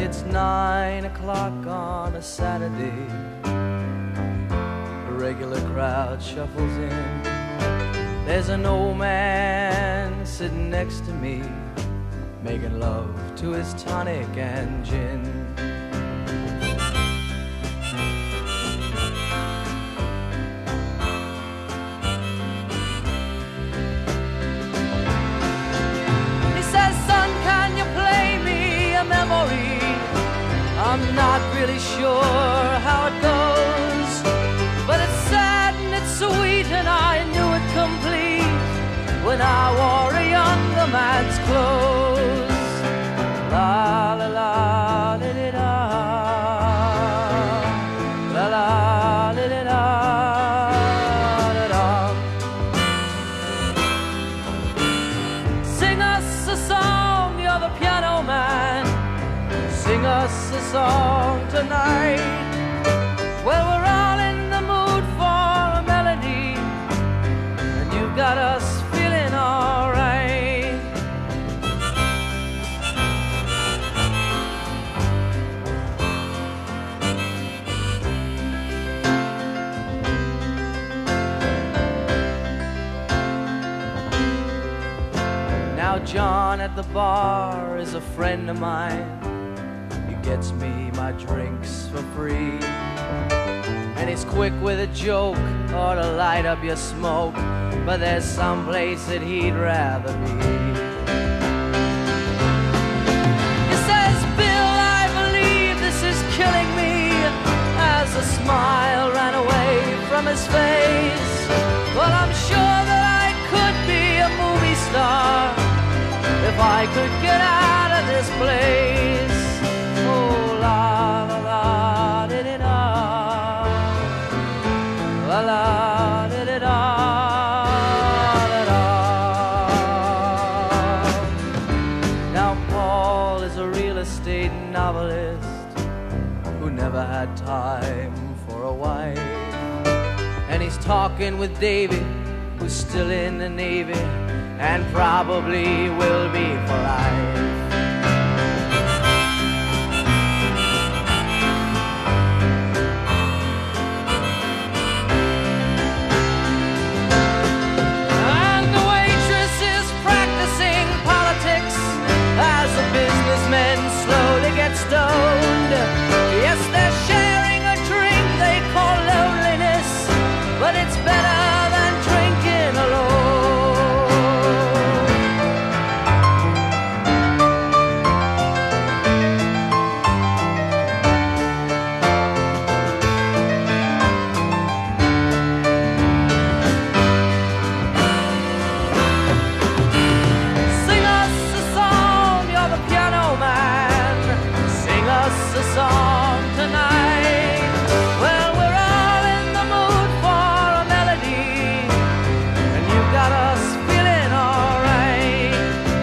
it's 9 o'clock on a Saturday. A regular crowd shuffles in. There's an old man sitting next to me, making love to his tonic and gin. He says, son, can you play me a memory? I'm not really sure how it goes, but it's sad and it's sweet, and I knew it complete when I wore a younger man's clothes. La la la li li da, la la li li da, da da. Sing us a song, you're the piano man. Sing us a song tonight. Well, we're all in the mood for a melody, and you got us feeling all right. Now John at the bar is a friend of mine. He gets me my drinks for free, and he's quick with a joke or to light up your smoke, but there's some place that he'd rather be. He says, Bill, I believe this is killing me, as a smile ran away from his face. Well, I'm sure that I could be a movie star if I could get out of this place. Oh, la la la di di da, la la di di da, da da. Now Paul is a real estate novelist who never had time for a wife, and he's talking with Davy, who's still in the Navy and probably will be for life. And the waitress is practicing politics as the businessmen slowly get stoned. Yes, they're sharing a drink they call loneliness, but it's better than drinking alone. Sing us a song, you're the piano man. Sing us a song tonight. Well, we're all in the mood for a melody, and you got us feeling all right.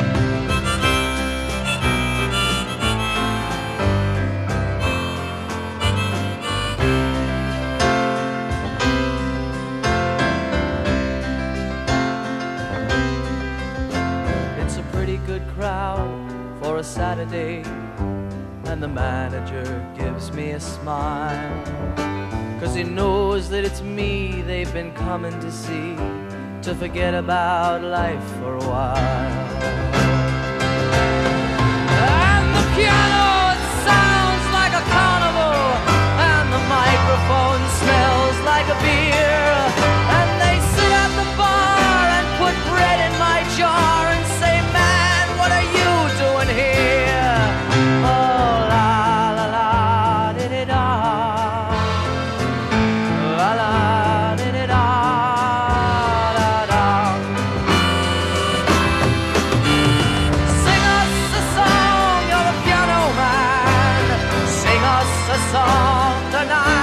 It's a pretty good crowd for a Saturday, and the manager gives me a smile, 'cause he knows that it's me they've been coming to see, to forget about life for a while. And the piano, it sounds like a carnival, and the microphone smells like a beer, and they sit at the bar and put bread in my jar and say, man, what are you doing here? Oh, la la la di di da, la la di di da, da da. Sing us a song, you're the piano man. Sing us a song tonight.